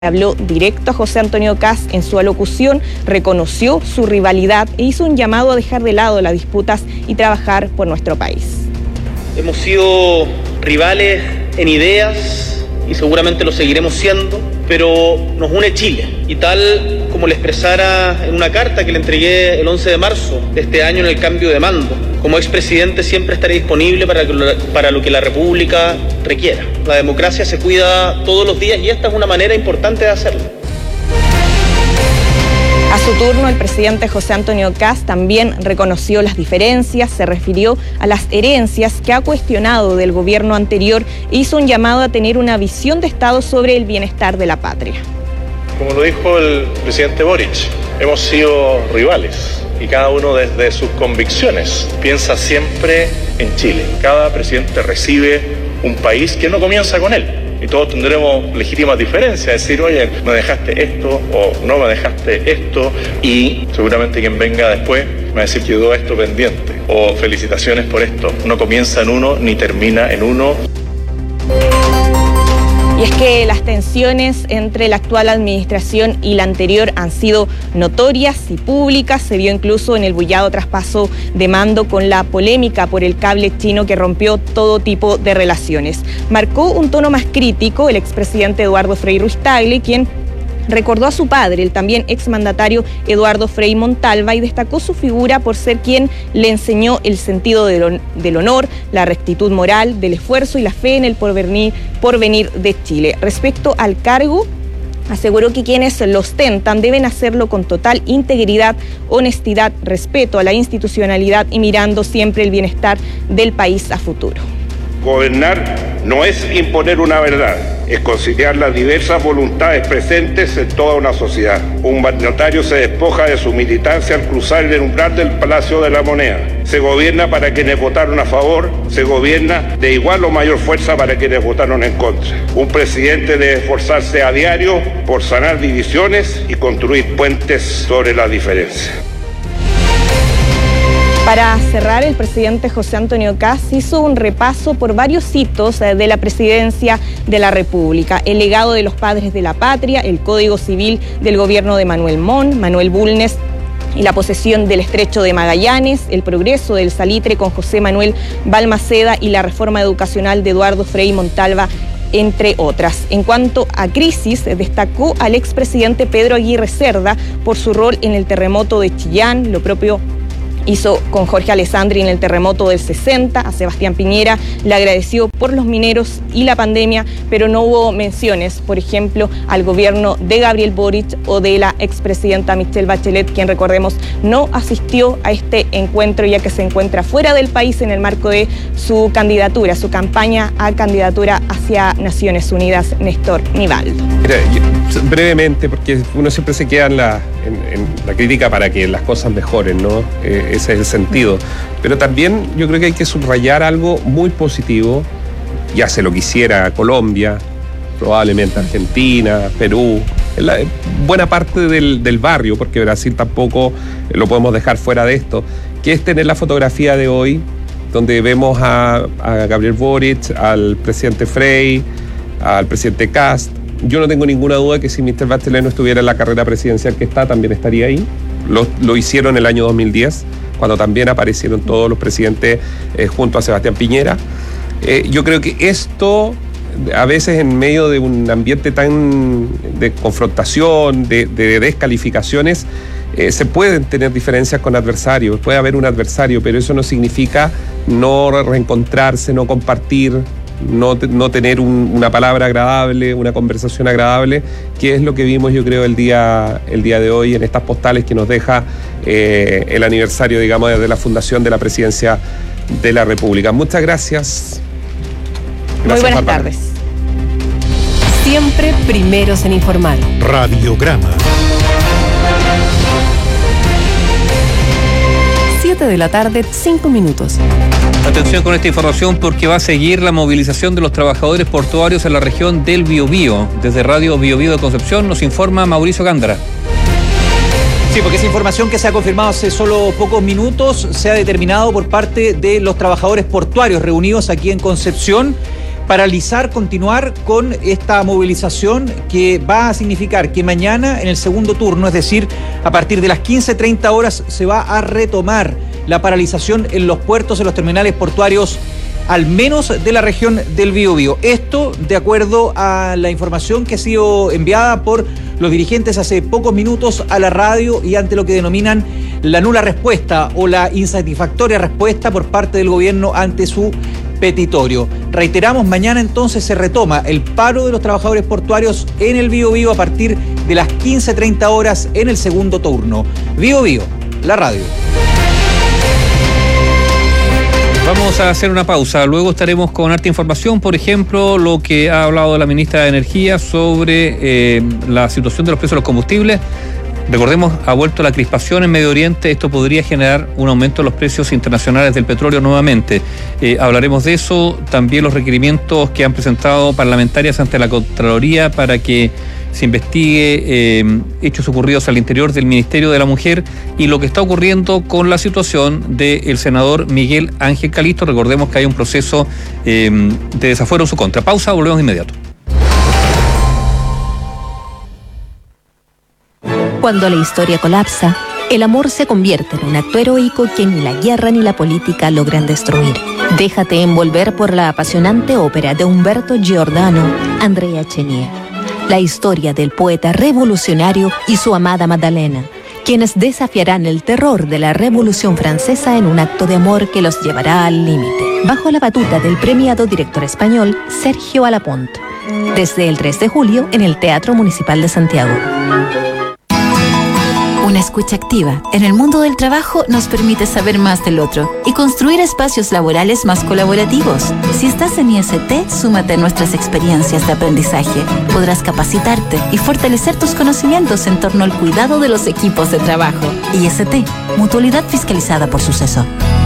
Habló directo a José Antonio Kast en su alocución, reconoció su rivalidad e hizo un llamado a dejar de lado las disputas y trabajar por nuestro país. Hemos sido rivales en ideas y seguramente lo seguiremos siendo, pero nos une Chile. Y tal como le expresara en una carta que le entregué el 11 de marzo de este año en el cambio de mando, como expresidente siempre estaré disponible para lo que la República requiera. La democracia se cuida todos los días y esta es una manera importante de hacerlo. A su turno, el presidente José Antonio Kast también reconoció las diferencias, se refirió a las herencias que ha cuestionado del gobierno anterior e hizo un llamado a tener una visión de Estado sobre el bienestar de la patria. Como lo dijo el presidente Boric, hemos sido rivales y cada uno desde sus convicciones piensa siempre en Chile. Cada presidente recibe un país que no comienza con él. Y todos tendremos legítimas diferencias, decir, oye, me dejaste esto o no me dejaste esto, y seguramente quien venga después me va a decir que quedó esto pendiente, o felicitaciones por esto. No comienza en uno ni termina en uno. Y es que las tensiones entre la actual administración y la anterior han sido notorias y públicas. Se vio incluso en el bullado traspaso de mando con la polémica por el cable chino que rompió todo tipo de relaciones. Marcó un tono más crítico el expresidente Eduardo Frei Ruiz-Tagle, quien recordó a su padre, el también exmandatario Eduardo Frei Montalva, y destacó su figura por ser quien le enseñó el sentido del honor, la rectitud moral, del esfuerzo y la fe en el porvenir de Chile. Respecto al cargo, aseguró que quienes lo ostentan deben hacerlo con total integridad, honestidad, respeto a la institucionalidad y mirando siempre el bienestar del país a futuro. Gobernar no es imponer una verdad, es conciliar las diversas voluntades presentes en toda una sociedad. Un mandatario se despoja de su militancia al cruzar el umbral del Palacio de la Moneda. Se gobierna para quienes votaron a favor, se gobierna de igual o mayor fuerza para quienes votaron en contra. Un presidente debe esforzarse a diario por sanar divisiones y construir puentes sobre las diferencias. Para cerrar, el presidente José Antonio Kast hizo un repaso por varios hitos de la presidencia de la República: el legado de los padres de la patria, el Código Civil del gobierno de Manuel Montt, Manuel Bulnes y la posesión del Estrecho de Magallanes, el progreso del salitre con José Manuel Balmaceda y la reforma educacional de Eduardo Frei Montalva, entre otras. En cuanto a crisis, destacó al expresidente Pedro Aguirre Cerda por su rol en el terremoto de Chillán. Lo propio hizo con Jorge Alessandri en el terremoto del 60, a Sebastián Piñera le agradeció por los mineros y la pandemia, pero no hubo menciones, por ejemplo, al gobierno de Gabriel Boric o de la expresidenta Michelle Bachelet, quien, recordemos, no asistió a este encuentro ya que se encuentra fuera del país en el marco de su candidatura, su campaña a candidatura hacia Naciones Unidas. Néstor Nivaldo. Mira, brevemente, porque uno siempre se queda en la crítica para que las cosas mejoren, ¿no? Ese es el sentido. Pero también yo creo que hay que subrayar algo muy positivo. Ya se lo quisiera Colombia, probablemente Argentina, Perú, buena parte del barrio, porque Brasil tampoco lo podemos dejar fuera de esto, que es tener la fotografía de hoy, donde vemos a Gabriel Boric, al presidente Frei, al presidente Kast. Yo no tengo ninguna duda que si Michelle Bachelet no estuviera en la carrera presidencial que está, también estaría ahí. Lo hicieron en el año 2010, cuando también aparecieron todos los presidentes junto a Sebastián Piñera. Yo creo que esto, a veces en medio de un ambiente tan de confrontación, de descalificaciones, se pueden tener diferencias con adversarios, puede haber un adversario, pero eso no significa no reencontrarse, no compartir, no tener una palabra agradable, una conversación agradable, que es lo que vimos, yo creo, el día de hoy en estas postales que nos deja el aniversario, digamos, de la fundación de la presidencia de la República. Muchas gracias. Muy buenas tardes. Siempre primeros en informar. Radiograma. 7 de la tarde, 5 minutos. Atención con esta información porque va a seguir la movilización de los trabajadores portuarios en la región del Biobío. Desde Radio Biobío de Concepción nos informa Mauricio Gándara. Sí, porque esa información que se ha confirmado hace solo pocos minutos se ha determinado por parte de los trabajadores portuarios reunidos aquí en Concepción paralizar, continuar con esta movilización que va a significar que mañana en el segundo turno, es decir, a partir de las 15:30 horas, se va a retomar la paralización en los puertos, en los terminales portuarios, al menos de la región del Biobío. Esto de acuerdo a la información que ha sido enviada por los dirigentes hace pocos minutos a la radio y ante lo que denominan la nula respuesta o la insatisfactoria respuesta por parte del gobierno ante su petitorio. Reiteramos, mañana entonces se retoma el paro de los trabajadores portuarios en el Biobío a partir de las 15:30 horas en el segundo turno. Biobío, la radio. Vamos a hacer una pausa, luego estaremos con harta información, por ejemplo, lo que ha hablado la ministra de Energía sobre la situación de los precios de los combustibles. Recordemos, ha vuelto la crispación en Medio Oriente, esto podría generar un aumento en los precios internacionales del petróleo nuevamente. Hablaremos de eso, también los requerimientos que han presentado parlamentarias ante la Contraloría para que se investigue hechos ocurridos al interior del Ministerio de la Mujer y lo que está ocurriendo con la situación del senador Miguel Ángel Calisto. Recordemos que hay un proceso de desafuero en su contra. Pausa, volvemos de inmediato. Cuando la historia colapsa, el amor se convierte en un acto heroico que ni la guerra ni la política logran destruir. Déjate envolver por la apasionante ópera de Umberto Giordano, Andrea Chenier. La historia del poeta revolucionario y su amada Magdalena, quienes desafiarán el terror de la Revolución Francesa en un acto de amor que los llevará al límite, bajo la batuta del premiado director español Sergio Alapont, desde el 3 de julio en el Teatro Municipal de Santiago. Una escucha activa en el mundo del trabajo nos permite saber más del otro y construir espacios laborales más colaborativos. Si estás en IST, súmate a nuestras experiencias de aprendizaje. Podrás capacitarte y fortalecer tus conocimientos en torno al cuidado de los equipos de trabajo. IST, Mutualidad Fiscalizada por Suceso.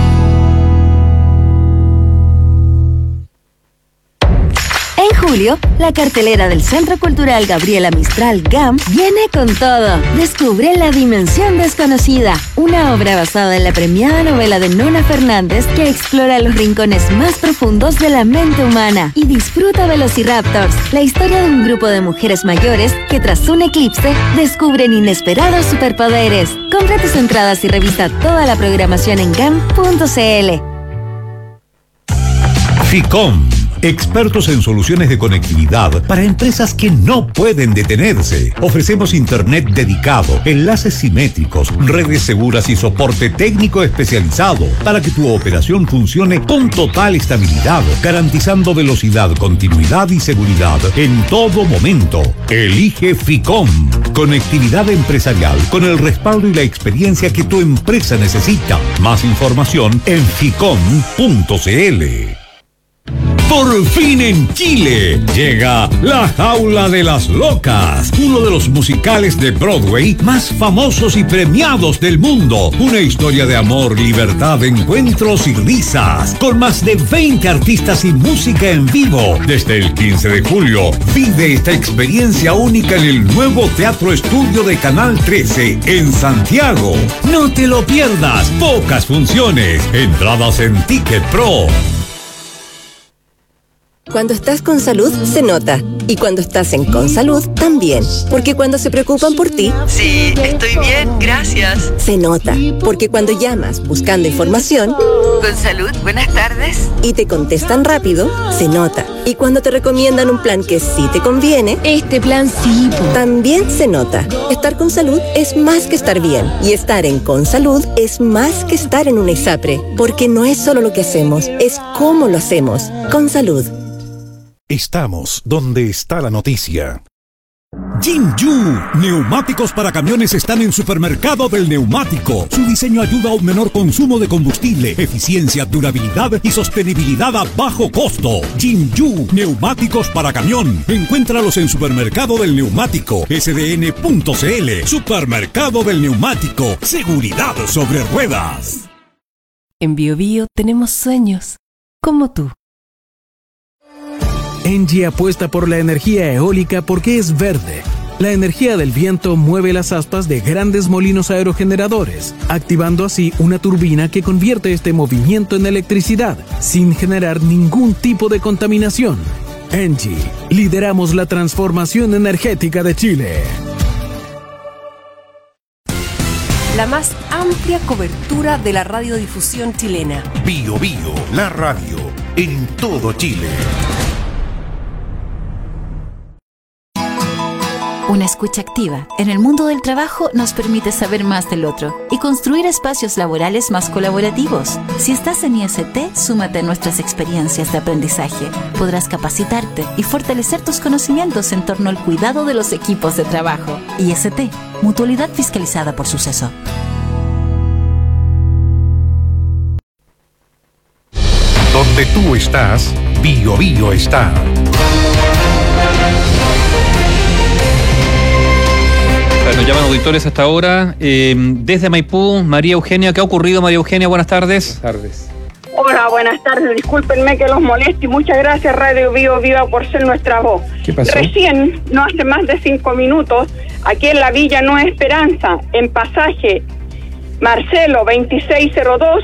En julio, la cartelera del Centro Cultural Gabriela Mistral GAM viene con todo. Descubre La Dimensión Desconocida, una obra basada en la premiada novela de Nona Fernández que explora los rincones más profundos de la mente humana. Y disfruta Velociraptors, la historia de un grupo de mujeres mayores que tras un eclipse descubren inesperados superpoderes. Compra tus entradas y revisa toda la programación en gam.cl. FICOM, expertos en soluciones de conectividad para empresas que no pueden detenerse. Ofrecemos internet dedicado, enlaces simétricos, redes seguras y soporte técnico especializado para que tu operación funcione con total estabilidad, garantizando velocidad, continuidad y seguridad en todo momento. Elige FICOM, conectividad empresarial con el respaldo y la experiencia que tu empresa necesita. Más información en ficom.cl. Por fin en Chile llega La Jaula de las Locas, uno de los musicales de Broadway más famosos y premiados del mundo. Una historia de amor, libertad, encuentros y risas, con más de 20 artistas y música en vivo. Desde el 15 de julio, vive esta experiencia única en el nuevo Teatro Estudio de Canal 13 en Santiago. No te lo pierdas, pocas funciones, entradas en Ticket Pro. Cuando estás con salud, se nota. Y cuando estás en Consalud, también. Porque cuando se preocupan por ti... Sí, estoy bien, gracias. Se nota. Porque cuando llamas buscando información... Consalud, buenas tardes. Y te contestan rápido, se nota. Y cuando te recomiendan un plan que sí te conviene... Este plan sí. También se nota. Estar con salud es más que estar bien. Y estar en Consalud es más que estar en una ISAPRE. Porque no es solo lo que hacemos, es cómo lo hacemos. Consalud. Estamos donde está la noticia. Jinju, neumáticos para camiones están en Supermercado del Neumático. Su diseño ayuda a un menor consumo de combustible, eficiencia, durabilidad y sostenibilidad a bajo costo. Jinju, neumáticos para camión. Encuéntralos en Supermercado del Neumático, sdn.cl. Supermercado del Neumático, seguridad sobre ruedas. En BioBio tenemos sueños, como tú. Engie apuesta por la energía eólica porque es verde, La energía del viento mueve las aspas de grandes molinos aerogeneradores, activando así una turbina que convierte este movimiento en electricidad, sin generar ningún tipo de contaminación. ENGIE, lideramos la transformación energética de Chile. La más amplia cobertura de la radiodifusión chilena. Bio Bio, la radio, en todo Chile. Una escucha activa en el mundo del trabajo nos permite saber más del otro y construir espacios laborales más colaborativos. Si estás en IST, súmate a nuestras experiencias de aprendizaje. Podrás capacitarte y fortalecer tus conocimientos en torno al cuidado de los equipos de trabajo. IST, Mutualidad fiscalizada por Suceso. Donde tú estás, Bio Bio está. Nos llaman auditores hasta ahora. Desde Maipú, María Eugenia. ¿Qué ha ocurrido, María Eugenia? Buenas tardes. Buenas tardes. Hola, buenas tardes. Discúlpenme que los moleste y muchas gracias, Radio Bio Viva, por ser nuestra voz. ¿Qué pasó? Recién, no hace más de 5 minutos, aquí en la Villa Nueva Esperanza, en pasaje Marcelo 2602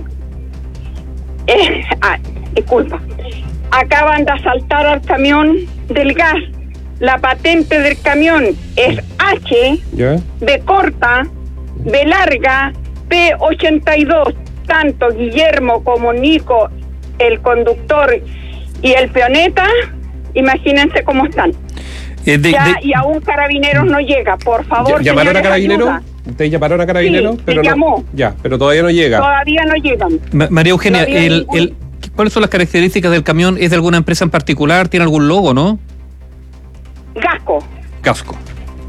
disculpa. Acaban de asaltar al camión del gas. La patente del camión es H, ¿ya? B corta, B larga, P82. Tanto Guillermo como Nico, el conductor y el peoneta, imagínense cómo están. Y aún Carabineros no llega, por favor. ¿Llamaron a Carabineros? ¿Ustedes llamaron a Carabineros? Sí, pero llamó. Ya, pero todavía no llega. Todavía no llegan. María Eugenia, ¿cuáles son las características del camión? ¿Es de alguna empresa en particular? ¿Tiene algún logo, no? Gasco.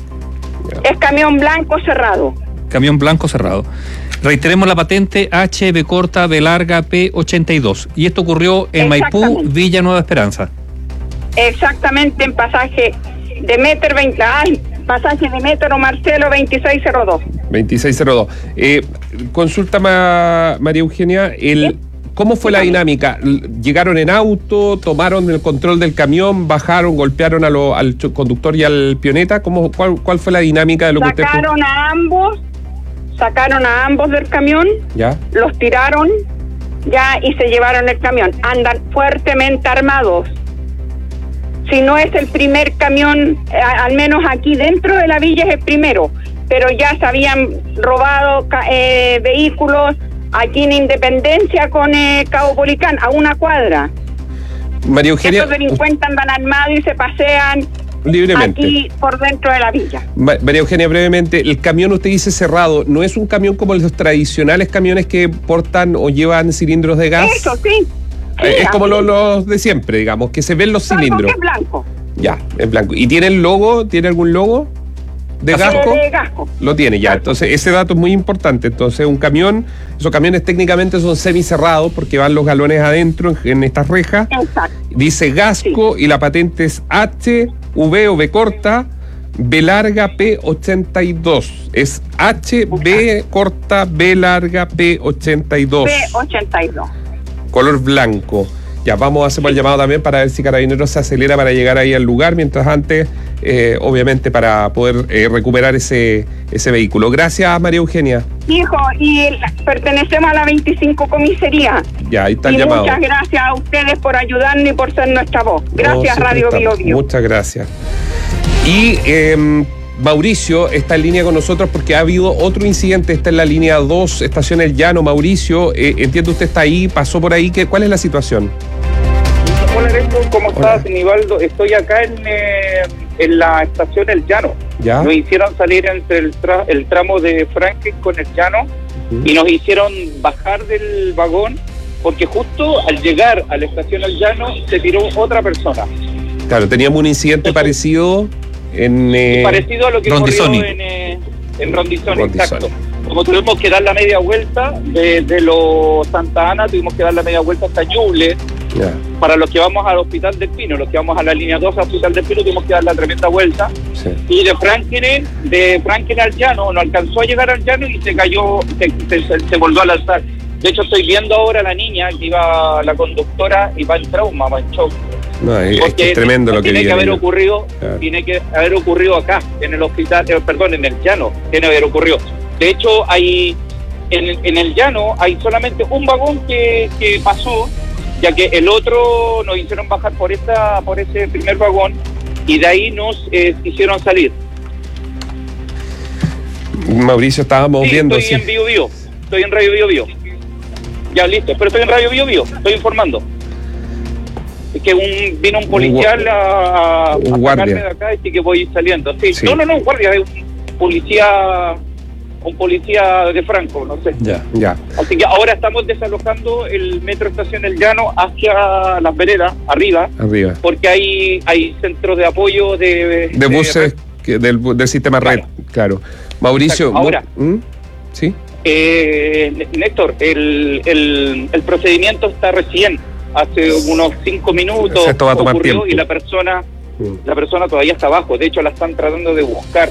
Es camión blanco cerrado. Camión blanco cerrado. Reiteremos la patente H, B corta, B larga, P82. Y esto ocurrió en Maipú, Villa Nueva Esperanza. Exactamente, en pasaje de Metro Marcelo 2602. 2602. Consulta, María Eugenia, ¿cómo fue la dinámica? ¿Llegaron en auto, tomaron el control del camión, bajaron, golpearon al conductor y al pioneta? ¿Cuál fue la dinámica de lo que usted... Sacaron a ambos del camión, ¿ya? Los tiraron, y se llevaron el camión. Andan fuertemente armados. Si no es el primer camión, al menos aquí dentro de la villa es el primero, pero ya se habían robado vehículos aquí en Independencia con Cabo Policán, a una cuadra. María Eugenia, estos delincuentes andan armados y se pasean libremente aquí por dentro de la villa. María Eugenia, brevemente, el camión usted dice cerrado, ¿no es un camión como los tradicionales camiones que portan o llevan cilindros de gas? Eso sí. Es como los de siempre, digamos, que se ven los cilindros. Es blanco. Ya, es blanco. ¿Y tiene el logo? ¿Tiene algún logo de Gasco? De Gasco. Lo tiene, ya. Entonces, ese dato es muy importante. Entonces, un camión, esos camiones técnicamente son semicerrados porque van los galones adentro en estas rejas. Exacto. Dice Gasco, sí. Y la patente es H, V o B corta, B larga, P82. Es H, B corta, B larga, P82. P82. Color blanco. Ya, vamos a hacer el llamado también para ver si Carabineros se acelera para llegar ahí al lugar, mientras antes, obviamente, para poder recuperar ese vehículo. Gracias, María Eugenia. Hijo, y pertenecemos a la 25 comisaría. Ya, ahí está el llamado. Muchas gracias a ustedes por ayudarnos y por ser nuestra voz. Gracias, Radio Bio Bio. Muchas gracias. Y Mauricio está en línea con nosotros porque ha habido otro incidente. Está en la línea 2, estación El Llano. Mauricio, entiendo usted está ahí, pasó por ahí. ¿Cuál es la situación? Hola, Néstor, ¿cómo estás, Nivaldo? Estoy acá en la estación El Llano. ¿Ya? Nos hicieron salir entre el tramo de Franklin con El Llano y nos hicieron bajar del vagón porque justo al llegar a la estación El Llano se tiró otra persona. Claro, teníamos un incidente parecido parecido a lo que ocurrió en Rondizoni, exacto. Como tuvimos que dar la media vuelta de los Santa Ana, tuvimos que dar la media vuelta hasta Ñuble. Yeah. Para los que vamos al Hospital del Pino, los que vamos a la línea 2 al Hospital del Pino, tuvimos que dar la tremenda vuelta. Sí. Y de Franklin al Llano, no alcanzó a llegar al Llano y se cayó, se volvió a lanzar. De hecho, estoy viendo ahora a la niña que iba, la conductora, y va en trauma, va en shock. No, es que es tremendo lo que tiene que haber ocurrido, claro. Tiene que haber ocurrido acá, en el hospital, en el llano, tiene que haber ocurrido. De hecho, hay en el llano hay solamente un vagón que pasó, ya que el otro nos hicieron bajar por ese primer vagón y de ahí nos hicieron salir. Mauricio, estábamos viendo. Estoy en Bio. Estoy en Radio Bio. Ya, listo, pero estoy en Radio Bio, estoy informando. Es que vino un policial a sacarme de acá y sí que voy saliendo. Sí. No, un guardia, es un policía de Franco, no sé. Ya. Así que ahora estamos desalojando el metro Estación El Llano hacia las veredas, arriba. Porque hay centros de apoyo de buses del sistema red, claro. Mauricio, ahora, ¿sí? Néstor, el procedimiento está recién, hace unos 5 minutos. Esto va a tomar ocurrió tiempo. Y la persona todavía está abajo. De hecho, la están tratando de buscar.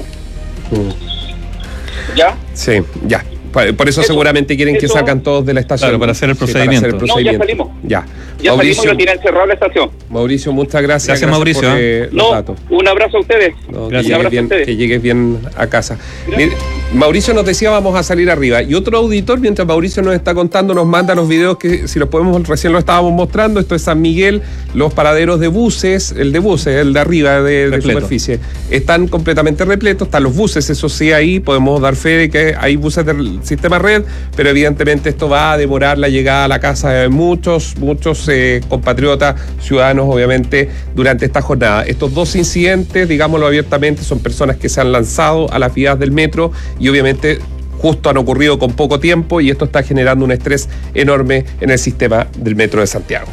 ¿Ya? Sí, ya. Por eso seguramente quieren que salgan todos de la estación. Claro, para hacer el procedimiento. No, ya salimos. Ya Mauricio, salimos y lo tienen cerrado la estación. Mauricio, muchas gracias. Gracias, Mauricio. Por, los datos. Un abrazo a ustedes. Que llegues bien a casa. Mire, Mauricio nos decía vamos a salir arriba. Y otro auditor, mientras Mauricio nos está contando, nos manda los videos que si los podemos, recién lo estábamos mostrando. Esto es San Miguel, los paraderos de buses, el de arriba de superficie, están completamente repletos. Están los buses, eso sí, ahí podemos dar fe de que hay buses del sistema red, pero evidentemente esto va a demorar la llegada a la casa de muchos compatriotas, ciudadanos, obviamente, durante esta jornada. Estos dos incidentes, digámoslo abiertamente, son personas que se han lanzado a las vías del metro y obviamente justo han ocurrido con poco tiempo y esto está generando un estrés enorme en el sistema del metro de Santiago.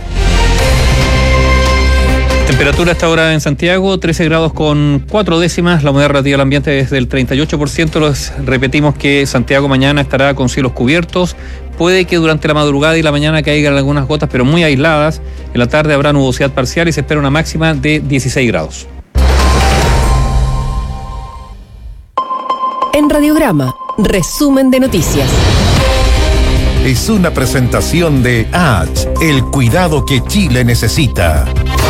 Temperatura hasta ahora en Santiago, 13 grados con 4 décimas, la humedad relativa al ambiente es del 38%, les repetimos que Santiago mañana estará con cielos cubiertos, puede que durante la madrugada y la mañana caigan algunas gotas, pero muy aisladas, en la tarde habrá nubosidad parcial y se espera una máxima de 16 grados. En Radiograma, resumen de noticias. Es una presentación de ATS, el cuidado que Chile necesita.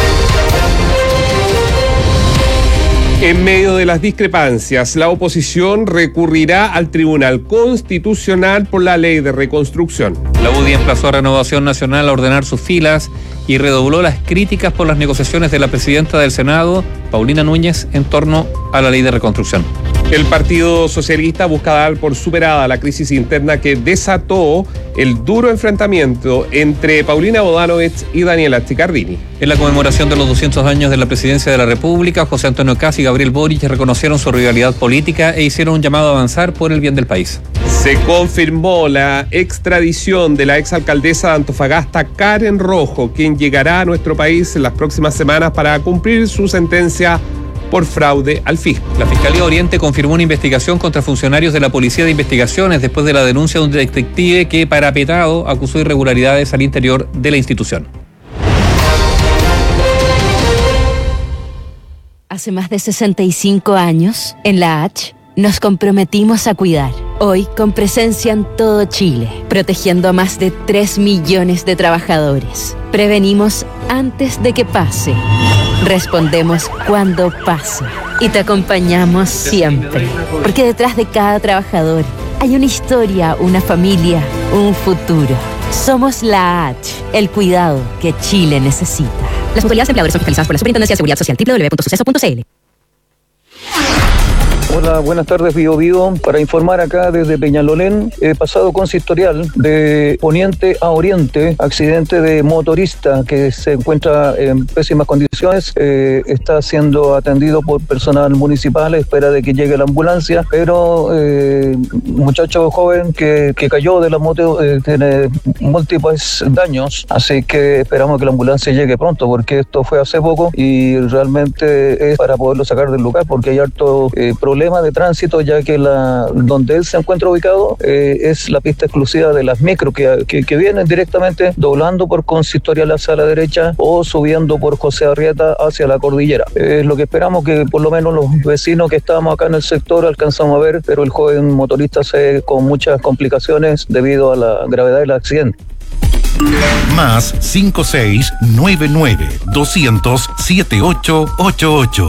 En medio de las discrepancias, la oposición recurrirá al Tribunal Constitucional por la Ley de Reconstrucción. La UDI emplazó a Renovación Nacional a ordenar sus filas y redobló las críticas por las negociaciones de la presidenta del Senado, Paulina Núñez, en torno a la Ley de Reconstrucción. El Partido Socialista busca dar por superada la crisis interna que desató el duro enfrentamiento entre Paulina Bodanovich y Daniela Chiccardini. En la conmemoración de los 200 años de la presidencia de la República, José Antonio Caz y Gabriel Boric reconocieron su rivalidad política e hicieron un llamado a avanzar por el bien del país. Se confirmó la extradición de la exalcaldesa de Antofagasta, Karen Rojo, quien llegará a nuestro país en las próximas semanas para cumplir su sentencia por fraude al fisco. La Fiscalía Oriente confirmó una investigación contra funcionarios de la Policía de Investigaciones después de la denuncia de un detective que, parapetado, acusó irregularidades al interior de la institución. Hace más de 65 años, en la H, nos comprometimos a cuidar. Hoy, con presencia en todo Chile, protegiendo a más de 3 millones de trabajadores. Prevenimos antes de que pase. Respondemos cuando pase. Y te acompañamos siempre. Porque detrás de cada trabajador hay una historia, una familia, un futuro. Somos la H, el cuidado que Chile necesita. Las mutualidades empleadores son fiscalizadas por la Superintendencia de Seguridad Social. www.suceso.cl. Hola, buenas tardes, Bio Bio. Para informar acá desde Peñalolén, he pasado consistorial de poniente a oriente, accidente de motorista que se encuentra en pésimas condiciones, está siendo atendido por personal municipal, espera de que llegue la ambulancia, pero muchacho joven que cayó de la moto tiene múltiples daños, así que esperamos que la ambulancia llegue pronto, porque esto fue hace poco y realmente es para poderlo sacar del lugar, porque hay harto problema problema de tránsito, ya que donde él se encuentra ubicado es la pista exclusiva de las micro que vienen directamente doblando por Consistorial hacia la derecha o subiendo por José Arrieta hacia la cordillera. Es lo que esperamos que por lo menos los vecinos que estábamos acá en el sector alcanzamos a ver, pero el joven motorista se con muchas complicaciones debido a la gravedad del accidente. Más 5699-200-7888.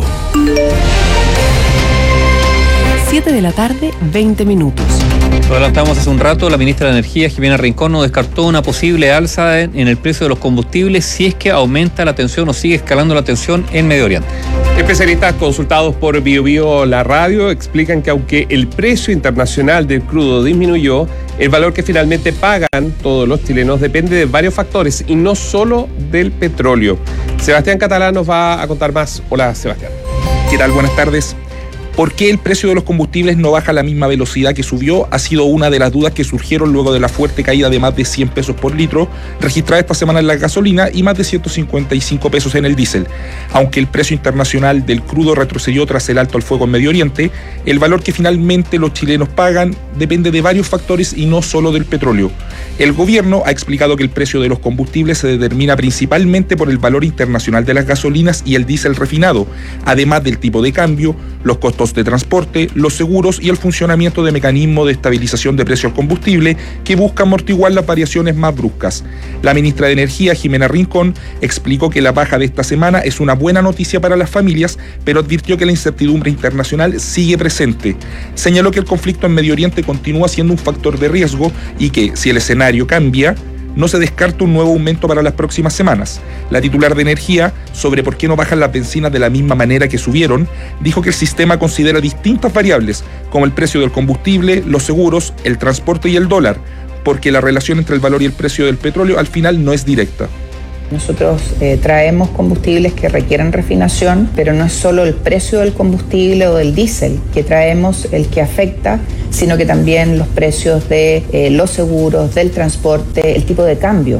7 de la tarde, 20 minutos. Lo adelantamos hace un rato, la ministra de Energía, Jimena Rincón, no descartó una posible alza en el precio de los combustibles si es que aumenta la tensión o sigue escalando la tensión en Medio Oriente. Especialistas consultados por BioBio La Radio explican que aunque el precio internacional del crudo disminuyó, el valor que finalmente pagan todos los chilenos depende de varios factores y no solo del petróleo. Sebastián Catalán nos va a contar más. Hola, Sebastián. ¿Qué tal? Buenas tardes. ¿Por qué el precio de los combustibles no baja a la misma velocidad que subió? Ha sido una de las dudas que surgieron luego de la fuerte caída de más de 100 pesos por litro registrada esta semana en la gasolina y más de 155 pesos en el diésel. Aunque el precio internacional del crudo retrocedió tras el alto al fuego en Medio Oriente, el valor que finalmente los chilenos pagan depende de varios factores y no solo del petróleo. El gobierno ha explicado que el precio de los combustibles se determina principalmente por el valor internacional de las gasolinas y el diésel refinado, además del tipo de cambio, los costos de transporte, los seguros y el funcionamiento de mecanismos de estabilización de precios al combustible que busca amortiguar las variaciones más bruscas. La ministra de Energía, Jimena Rincón, explicó que la baja de esta semana es una buena noticia para las familias, pero advirtió que la incertidumbre internacional sigue presente. Señaló que el conflicto en Medio Oriente continúa siendo un factor de riesgo y que, si el escenario cambia, no se descarta un nuevo aumento para las próximas semanas. La titular de Energía, sobre por qué no bajan las bencinas de la misma manera que subieron, dijo que el sistema considera distintas variables, como el precio del combustible, los seguros, el transporte y el dólar, porque la relación entre el valor y el precio del petróleo al final no es directa. Nosotros traemos combustibles que requieren refinación, pero no es solo el precio del combustible o del diésel que traemos el que afecta, sino que también los precios de los seguros, del transporte, el tipo de cambio.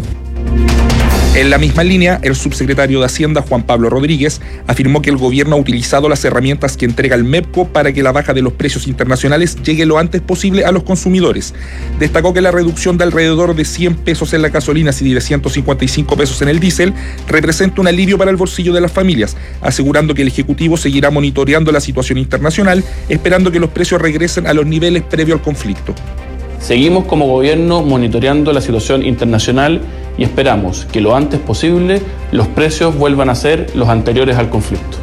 En la misma línea, el subsecretario de Hacienda, Juan Pablo Rodríguez, afirmó que el gobierno ha utilizado las herramientas que entrega el MEPCO para que la baja de los precios internacionales llegue lo antes posible a los consumidores. Destacó que la reducción de alrededor de 100 pesos en la gasolina y de 155 pesos en el diésel representa un alivio para el bolsillo de las familias, asegurando que el Ejecutivo seguirá monitoreando la situación internacional, esperando que los precios regresen a los niveles previo al conflicto. Seguimos como gobierno monitoreando la situación internacional y esperamos que lo antes posible los precios vuelvan a ser los anteriores al conflicto.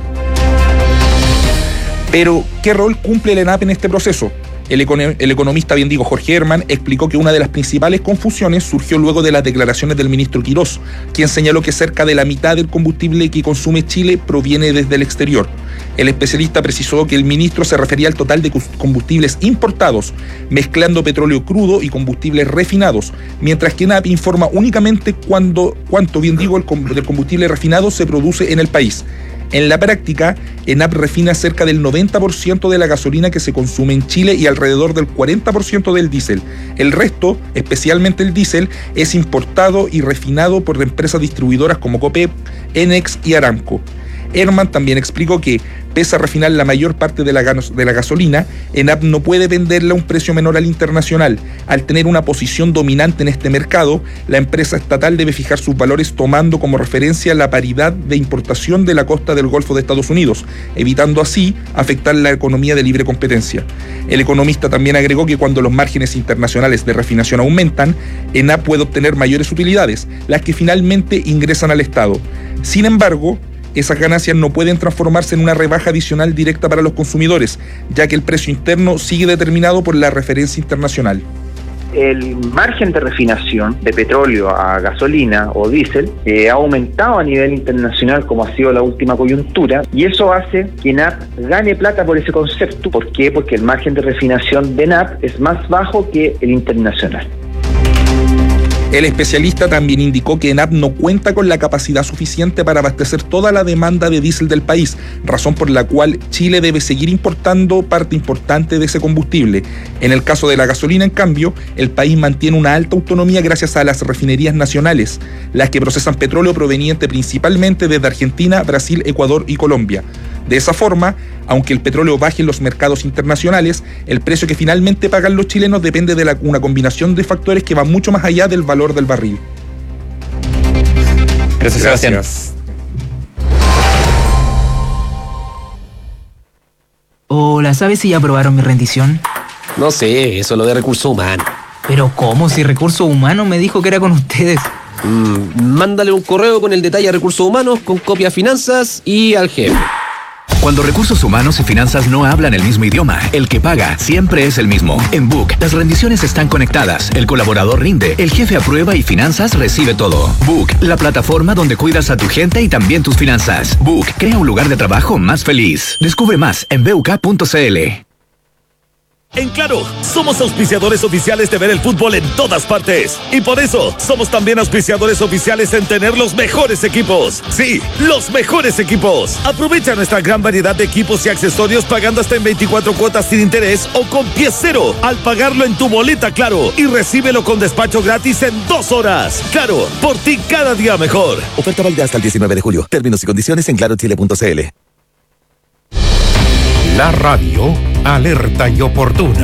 Pero, ¿qué rol cumple el ENAP en este proceso? El economista Jorge Herman explicó que una de las principales confusiones surgió luego de las declaraciones del ministro Quirós, quien señaló que cerca de la mitad del combustible que consume Chile proviene desde el exterior. El especialista precisó que el ministro se refería al total de combustibles importados, mezclando petróleo crudo y combustibles refinados, mientras que ENAP informa únicamente cuánto del combustible refinado se produce en el país. En la práctica, ENAP refina cerca del 90% de la gasolina que se consume en Chile y alrededor del 40% del diésel. El resto, especialmente el diésel, es importado y refinado por empresas distribuidoras como Copec, Enex y Aramco. Herman también explicó que, pese a refinar la mayor parte de la gasolina, ENAP no puede venderla a un precio menor al internacional. Al tener una posición dominante en este mercado, la empresa estatal debe fijar sus valores tomando como referencia la paridad de importación de la costa del Golfo de Estados Unidos, evitando así afectar la economía de libre competencia. El economista también agregó que cuando los márgenes internacionales de refinación aumentan, ENAP puede obtener mayores utilidades, las que finalmente ingresan al Estado. Sin embargo, esas ganancias no pueden transformarse en una rebaja adicional directa para los consumidores, ya que el precio interno sigue determinado por la referencia internacional. El margen de refinación de petróleo a gasolina o diésel ha aumentado a nivel internacional, como ha sido la última coyuntura, y eso hace que ENAP gane plata por ese concepto. ¿Por qué? Porque el margen de refinación de ENAP es más bajo que el internacional. El especialista también indicó que ENAP no cuenta con la capacidad suficiente para abastecer toda la demanda de diésel del país, razón por la cual Chile debe seguir importando parte importante de ese combustible. En el caso de la gasolina, en cambio, el país mantiene una alta autonomía gracias a las refinerías nacionales, las que procesan petróleo proveniente principalmente desde Argentina, Brasil, Ecuador y Colombia. De esa forma, aunque el petróleo baje en los mercados internacionales, el precio que finalmente pagan los chilenos depende de una combinación de factores que va mucho más allá del valor del barril. Gracias, Sebastián. Hola, ¿sabes si ya aprobaron mi rendición? No sé, eso es lo de recursos humanos. Pero ¿cómo? Si Recursos Humanos me dijo que era con ustedes. Mándale un correo con el detalle a Recursos Humanos, con copia a Finanzas y al jefe. Cuando Recursos Humanos y Finanzas no hablan el mismo idioma, el que paga siempre es el mismo. En Book, las rendiciones están conectadas, el colaborador rinde, el jefe aprueba y Finanzas recibe todo. Book, la plataforma donde cuidas a tu gente y también tus finanzas. Book, crea un lugar de trabajo más feliz. Descubre más en buk.cl. En Claro, somos auspiciadores oficiales de ver el fútbol en todas partes. Y por eso, somos también auspiciadores oficiales en tener los mejores equipos. Sí, los mejores equipos. Aprovecha nuestra gran variedad de equipos y accesorios pagando hasta en 24 cuotas sin interés o con pie cero al pagarlo en tu boleta Claro. Y recíbelo con despacho gratis en 2 horas. Claro, por ti cada día mejor. Oferta válida hasta el 19 de julio. Términos y condiciones en clarochile.cl. La radio alerta y oportuna.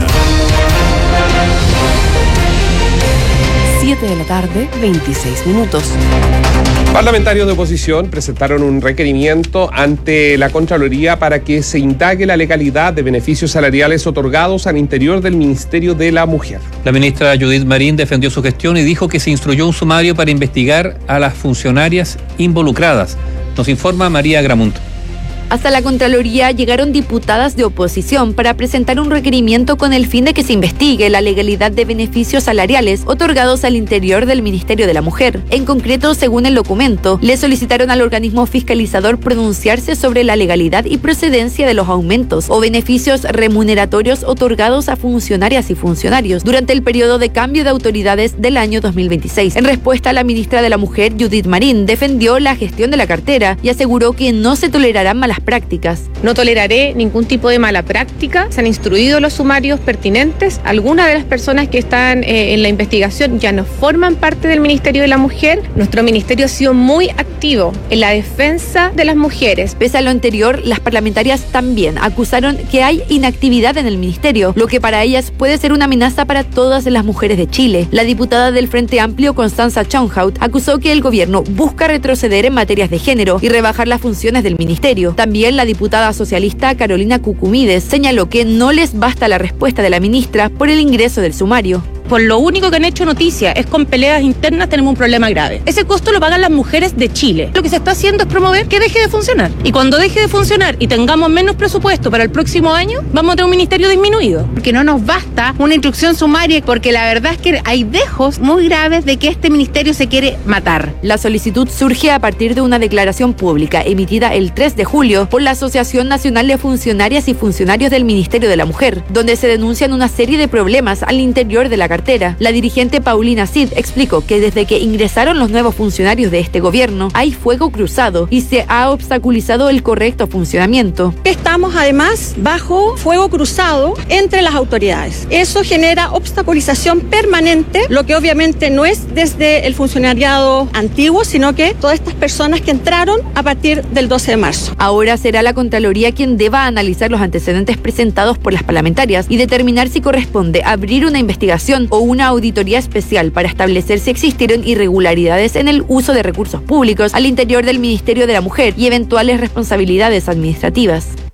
7 de la tarde, 26 minutos. Parlamentarios de oposición presentaron un requerimiento ante la Contraloría para que se indague la legalidad de beneficios salariales otorgados al interior del Ministerio de la Mujer. La ministra Judith Marín defendió su gestión y dijo que se instruyó un sumario para investigar a las funcionarias involucradas. Nos informa María Gramunt. Hasta la Contraloría llegaron diputadas de oposición para presentar un requerimiento con el fin de que se investigue la legalidad de beneficios salariales otorgados al interior del Ministerio de la Mujer. En concreto, según el documento, le solicitaron al organismo fiscalizador pronunciarse sobre la legalidad y procedencia de los aumentos o beneficios remuneratorios otorgados a funcionarias y funcionarios durante el periodo de cambio de autoridades del año 2026. En respuesta, la ministra de la Mujer, Judith Marín, defendió la gestión de la cartera y aseguró que no se tolerarán malas prácticas. No toleraré ningún tipo de mala práctica. Se han instruido los sumarios pertinentes. Algunas de las personas que están en la investigación ya no forman parte del Ministerio de la Mujer. Nuestro ministerio ha sido muy activo en la defensa de las mujeres. Pese a lo anterior, las parlamentarias también acusaron que hay inactividad en el ministerio, lo que para ellas puede ser una amenaza para todas las mujeres de Chile. La diputada del Frente Amplio, Constanza Chonhout, acusó que el gobierno busca retroceder en materias de género y rebajar las funciones del ministerio. También la diputada socialista Carolina Cucumides señaló que no les basta la respuesta de la ministra por el ingreso del sumario. Por lo único que han hecho noticia es con peleas internas tenemos un problema grave. Ese costo lo pagan las mujeres de Chile. Lo que se está haciendo es promover que deje de funcionar. Y cuando deje de funcionar y tengamos menos presupuesto para el próximo año, vamos a tener un ministerio disminuido. Porque no nos basta una instrucción sumaria, porque la verdad es que hay dejos muy graves de que este ministerio se quiere matar. La solicitud surge a partir de una declaración pública emitida el 3 de julio por la Asociación Nacional de Funcionarias y Funcionarios del Ministerio de la Mujer, donde se denuncian una serie de problemas al interior de la cartera. La dirigente Paulina Cid explicó que desde que ingresaron los nuevos funcionarios de este gobierno hay fuego cruzado y se ha obstaculizado el correcto funcionamiento. Estamos además bajo fuego cruzado entre las autoridades. Eso genera obstaculización permanente, lo que obviamente no es desde el funcionariado antiguo, sino que todas estas personas que entraron a partir del 12 de marzo. Ahora será la Contraloría quien deba analizar los antecedentes presentados por las parlamentarias y determinar si corresponde abrir una investigación o una auditoría especial para establecer si existieron irregularidades en el uso de recursos públicos al interior del Ministerio de la Mujer y eventuales responsabilidades administrativas.